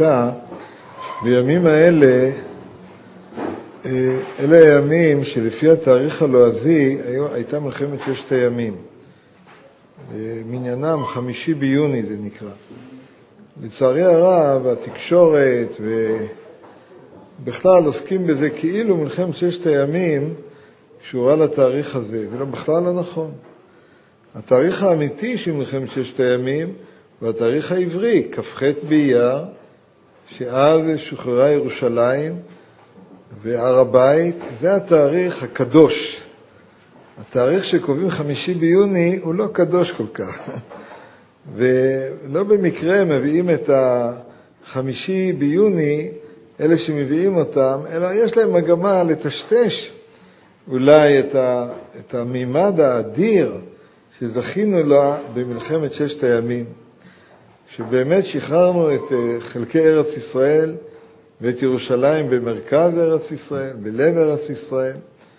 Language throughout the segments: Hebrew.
הייתה, בימים האלה, אלה הימים שלפי התאריך הלועזי הייתה מלחמת ששת הימים. מניינם 5 ביוני זה נקרא. לצערי הרב, התקשורת ובכלל עוסקים בזה כאילו מלחמת ששת הימים קשורה לתאריך הזה. זה בכלל לא נכון. התאריך האמיתי של מלחמת ששת הימים הוא התאריך העברי, כ"ח באייר, שאז שוחררה ירושלים והר הבית. זה התאריך הקדוש. התאריך שקובעים 5 ביוני הוא לא קדוש כל כך. ולא במקרה מביאים את 5 ביוני, אלה שמביאים אותם, אלא יש להם מגמה לטשטש אולי את המימד האדיר שזכינו לה במלחמת ששת הימים, שבאמת שחררנו את חלקי ארץ ישראל ואת ירושלים במרכז ארץ ישראל, בלב ארץ ישראל,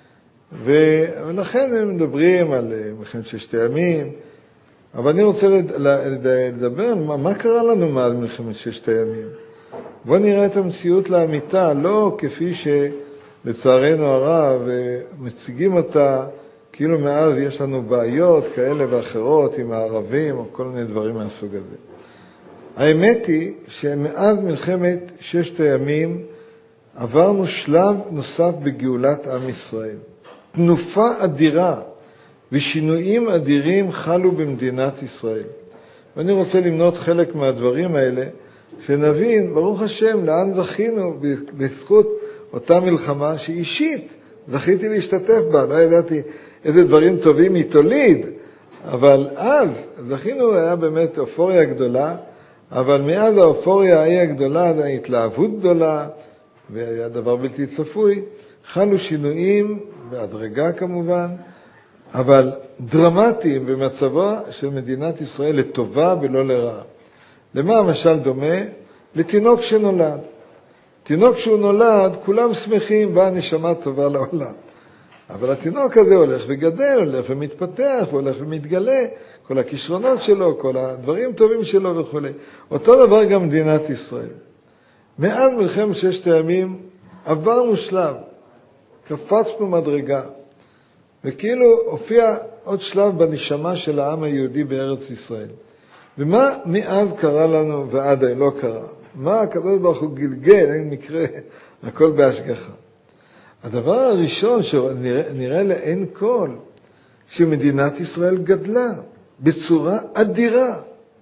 ולכן הם מדברים על מלחמת ששת הימים. אבל אני רוצה לדבר על מה קרה לנו מאז מלחמת ששת הימים. בואו נראה את המציאות לאמיתה, לא כפי שלצערנו הרב מציגים אותה, כאילו מאז יש לנו בעיות כאלה ואחרות עם הערבים או כל מיני דברים מהסוג הזה. האמת היא שמאז מלחמת ששת הימים עברנו שלב נוסף בגאולת עם ישראל. תנופה אדירה ושינויים אדירים חלו במדינת ישראל. ואני רוצה למנות חלק מהדברים האלה, שנבין, ברוך השם, לאן זכינו בזכות אותה מלחמה שאישית זכיתי להשתתף בה. לא ידעתי איזה דברים טובים היא תוליד, אבל אז זכינו, היה באמת אופוריה גדולה, אבל מאז האופוריה ההיא הגדולה, ההתלהבות גדולה, והיה דבר בלתי צפוי, חלו שינויים, בהדרגה כמובן, אבל דרמטיים במצבה של מדינת ישראל לטובה ולא לרעה. למה המשל דומה? לתינוק שנולד. תינוק שהוא נולד, כולם שמחים, באה נשמה טובה לעולם. אבל התינוק הזה הולך וגדל, הולך ומתפתח, הולך ומתגלה, כל הכישרונות שלו, כל הדברים טובים שלו וכו'. אותו דבר גם מדינת ישראל. מאז מלחמת ששת הימים עברנו שלב, קפצנו מדרגה, וכאילו הופיע עוד שלב בנשמה של העם היהודי בארץ ישראל. ומה מאז קרה לנו ועד לא קרה? מה הקדוש ברוך הוא גלגל, אין מקרה, הכל בהשגחה. הדבר הראשון שנראה לאין כל, שמדינת ישראל גדלה בצורה אדירה.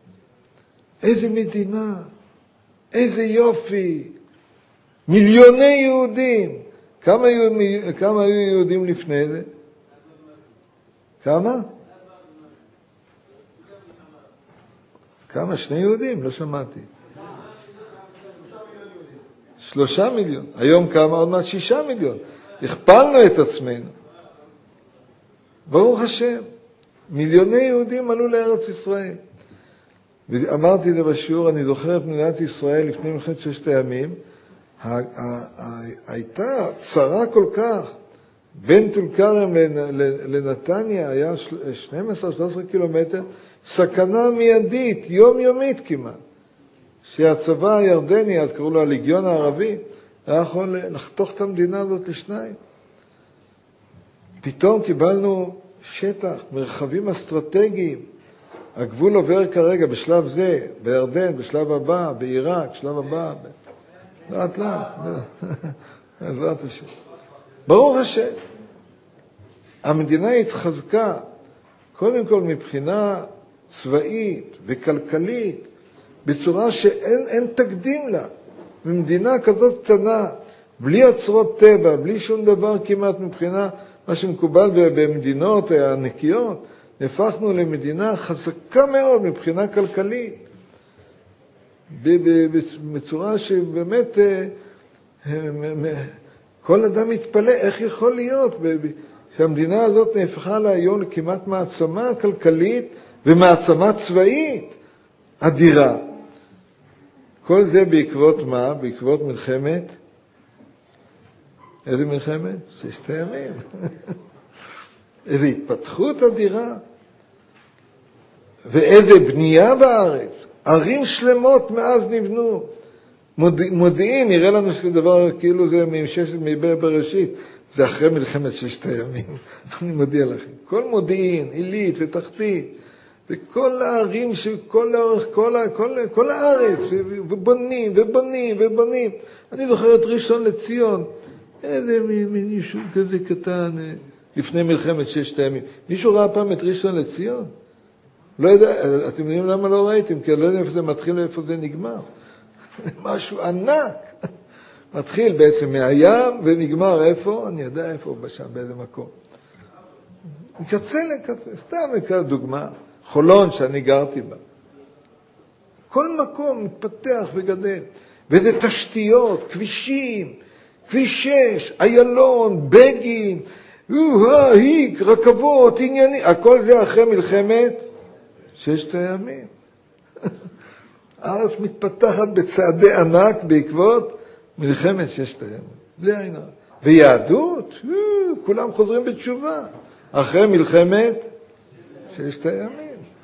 איזה מדינה, איזה יופי, מיליוני יהודים. כמה היו יהודים לפני זה? כמה? כמה? 2 יהודים? לא שמעתי. 3 מיליון. היום כמה? עוד מעט 6 מיליון. הכפלנו את עצמנו. ברוך השם. מיליוני יהודים עלו לארץ ישראל. ואמרתי את זה בשיעור, אני זוכר את מדינת ישראל לפני מלחמת ששת הימים, הייתה צרה כל כך. בין טול כרם לנתניה היה 12-13 קילומטר, סכנה מיידית, יומיומית כמעט. שהצבא הירדני, אז קראו לו הליגיון הערבי, היה יכול לחתוך את המדינה הזאת לשניים. פתאום קיבלנו שטח, מרחבים אסטרטגיים. הגבול עובר כרגע בשלב זה, בירדן, בשלב הבא, בעיראק, בשלב הבא. לאט לאט, בעזרת השם. ברוך השם. המדינה התחזקה, קודם כל מבחינה צבאית וכלכלית, בצורה שאין תקדים לה. במדינה כזאת קטנה, בלי אוצרות טבע, בלי שום דבר כמעט מבחינה מה שמקובל במדינות הנקיות, נהפכנו למדינה חזקה מאוד מבחינה כלכלית. בצורה שבאמת כל אדם מתפלא איך יכול להיות שהמדינה הזאת נהפכה להיום לכמעט מעצמה כלכלית ומעצמה צבאית אדירה. כל זה בעקבות מה? בעקבות מלחמת, איזה מלחמת? ששת הימים. איזו התפתחות אדירה. ואיזה בנייה בארץ. ערים שלמות מאז נבנו. מודיעין, נראה לנו שזה דבר כאילו זה מבראשית. זה אחרי מלחמת ששת הימים. אני מודיע לכם. כל מודיעין, עילית ותחתית, וכל הערים שכל לאורך כל הארץ, ובונים ובונים ובונים. אני זוכר את ראשון לציון, איזה מין יישוב כזה קטן, לפני מלחמת ששת הימים. מישהו ראה פעם את ראשון לציון? לא יודע, אתם יודעים למה לא ראיתם? כי אני לא יודע איפה זה מתחיל ואיפה זה נגמר. משהו ענק. מתחיל בעצם מהים ונגמר איפה? אני יודע איפה, בשם, באיזה מקום. מקצה לקצה, סתם נקרא דוגמה. חולון שאני גרתי בה. כל מקום מתפתח וגדל. וזה תשתיות, כבישים, כביש 6, איילון, בגין, היק, רכבות, עניינים. הכל זה אחרי מלחמת ששת הימים. הארץ מתפתחת בצעדי ענק בעקבות מלחמת ששת הימים. בלי עין הרע. ויהדות, כולם חוזרים בתשובה. אחרי מלחמת ששת הימים.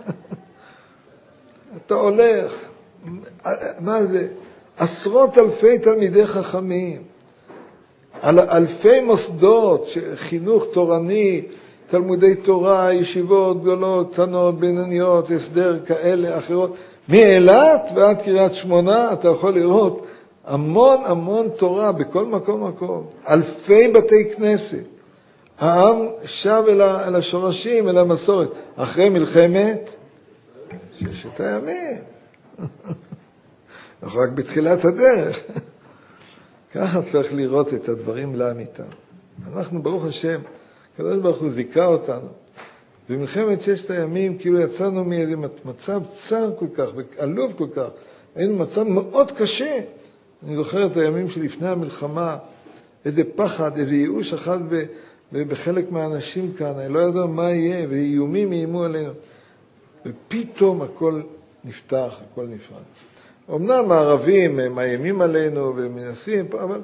אתה הולך, מה זה? עשרות אלפי תלמידי חכמים, על אלפי מוסדות, חינוך תורני, תלמודי תורה, ישיבות גדולות, קטנות, בינוניות, הסדר כאלה, אחרות. מאילת ועד קריית שמונה אתה יכול לראות המון המון תורה בכל מקום. אלפי בתי כנסת. העם שב אל השורשים, אל המסורת. אחרי מלחמת ששת הימים. אנחנו רק בתחילת הדרך. ככה צריך לראות את הדברים לאמיתם. אנחנו, ברוך השם, הקדוש ברוך הוא זיכה אותנו. במלחמת ששת הימים כאילו יצאנו מאיזה מצב צר כל כך, ועלוב כל כך. היינו מצב מאוד קשה. אני זוכר את הימים שלפני המלחמה, איזה פחד, איזה ייאוש אחד בחלק מהאנשים כאן. אני לא יודע מה יהיה, ואיומים איימו עלינו. ופתאום הכל נפתח, הכל נפרד. אמנם הערבים מאיימים עלינו ומנסים, אבל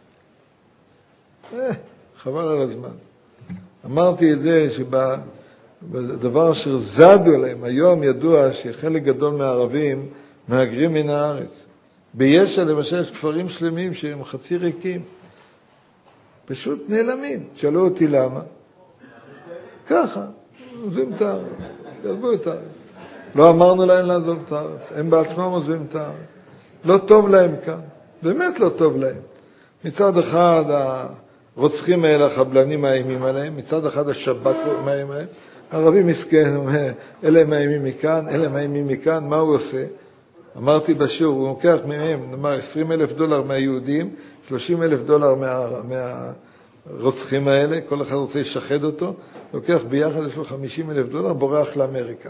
חבל על הזמן. אמרתי את זה שבדבר אשר זדו עליהם, היום ידוע שחלק גדול מהערבים מהגרים מן הארץ. ביש"ע למשל יש כפרים שלמים שהם חצי ריקים. פשוט נעלמים. שאלו אותי למה? ככה, עוזבים את הארץ. יעזבו את הארץ. לא אמרנו להם לעזוב את הארץ. הם בעצמם עוזבים את הארץ. לא טוב להם כאן. באמת לא טוב להם. מצד אחד הרוצחים האלה, החבלנים מאיימים עליהם. מצד אחד השב"כ מאיימים עליהם. הערבי מסכן, אלה מאיימים מכאן, אלה מאיימים מכאן. מה הוא עושה? אמרתי בשיעור, הוא לוקח מהם, נאמר, $20,000 מהיהודים, $30,000 מהרוצחים האלה, כל אחד רוצה לשחד אותו, לוקח ביחד, יש לו $50,000, בורח לאמריקה.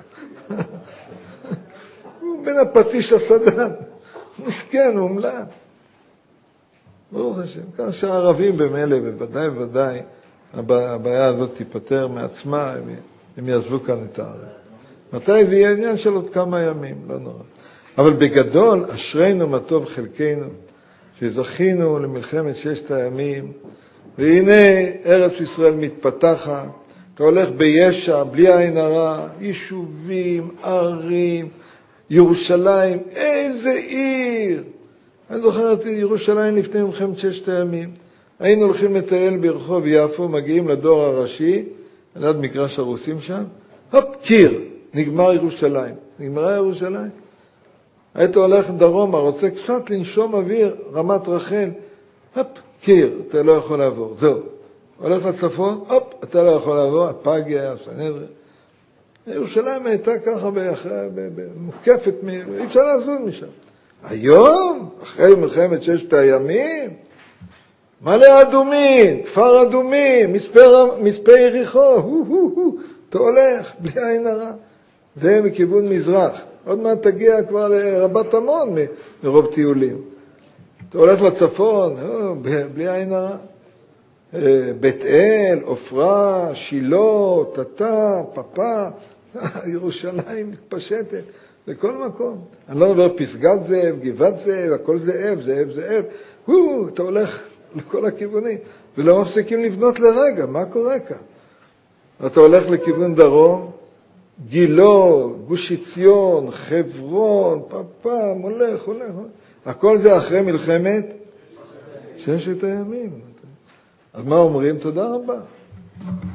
הוא בין הפטיש לסדן, מסכן, הוא מלאן. ברוך השם, כך שהערבים במילא, בוודאי, הבעיה הזאת תיפטר מעצמה, הם יעזבו כאן את הארץ. מתי זה יהיה עניין של עוד כמה ימים, לא נורא. אבל בגדול, אשרינו מה טוב חלקנו, שזכינו למלחמת ששת הימים, והנה ארץ ישראל מתפתחת, אתה הולך ביש"ע, בלי עין הרע, יישובים, ערים, ירושלים, איזה עיר! אני זוכר את ירושלים לפני מלחמת ששת הימים, היינו הולכים לטייל ברחוב יפו, מגיעים לדור הראשי, ליד מגרש הרוסים שם, הופ, קיר, נגמר ירושלים. נגמרה ירושלים. היית הולך דרומה, רוצה קצת לנשום אוויר, רמת רחל, הופ, קיר, אתה לא יכול לעבור, זהו. הולך לצפון, הופ, אתה לא יכול לעבור, הפגיה, הסנהדרין. ירושלים הייתה ככה מוקפת, אי אפשר לעזור משם. היום, אחרי מלחמת ששת הימים, מלא אדומים, כפר אדומים, מצפה יריחו, אתה הולך, בלי עין הרע. זה מכיוון מזרח. עוד מעט תגיע כבר לרבת עמון מרוב טיולים. אתה הולך לצפון, בלי עין הרע. בית אל, עופרה, שילה, תתה, פפה, ירושלים מתפשטת לכל מקום. אני לא מדבר פסגת זאב, גבעת זאב, הכל זאב, זאב, זאב. אתה הולך לכל הכיוונים, ולא מפסיקים לבנות לרגע, מה קורה כאן? אתה הולך לכיוון דרום, גילו, גוש עציון, חברון, פאפם, הולך. הכל זה אחרי מלחמת ששת הימים. אז מה אומרים? תודה רבה.